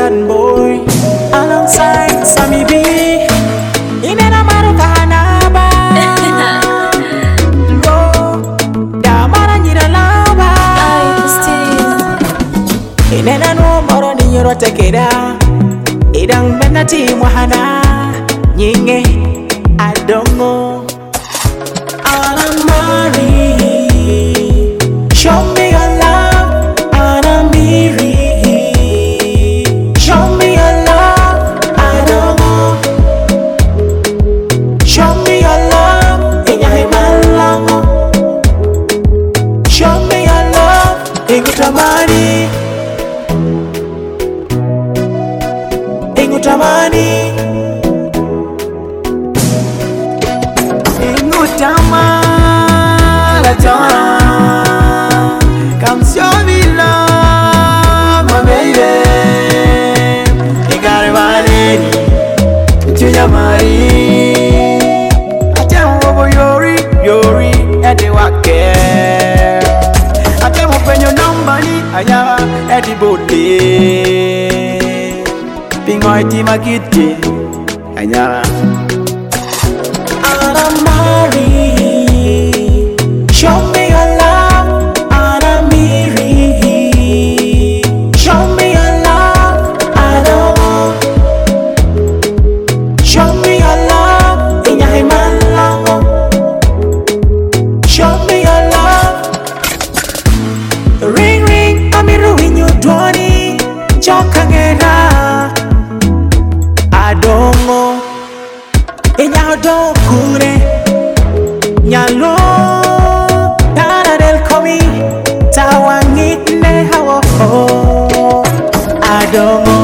African boy alongside Sammy B. Inena marukana ba. Da mara nyira laba. Inena no moro ni yoro tekeda. Idang benati wahana nyinge adongo. Show me your love, Anamiri. Show me your love, Adomo. Show me your love, Inyahimalango. Show me your love, Ingutamani. Ingutamani. Ingutamani. Come show me love, my baby. You got it, my lady. To your money. I tell you over Yori, and they walk there. I tell you when your number, I at the boat. Ping my team, I get it. Show me your love, Anamiri. Show me your love, Adomo. Show me your love, Inyahimalango. Show me your love. Ring ring, Amiru inyudwoni. Chokangera Adomo. Inyahudokure Nyalo Adomo,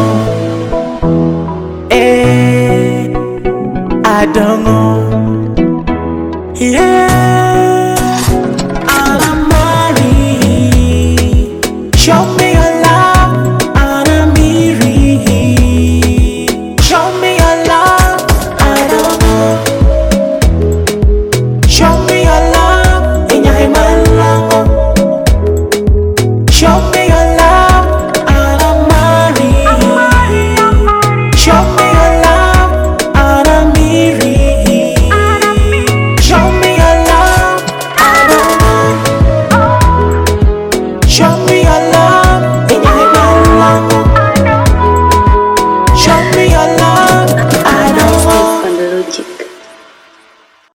Adomo, yeah.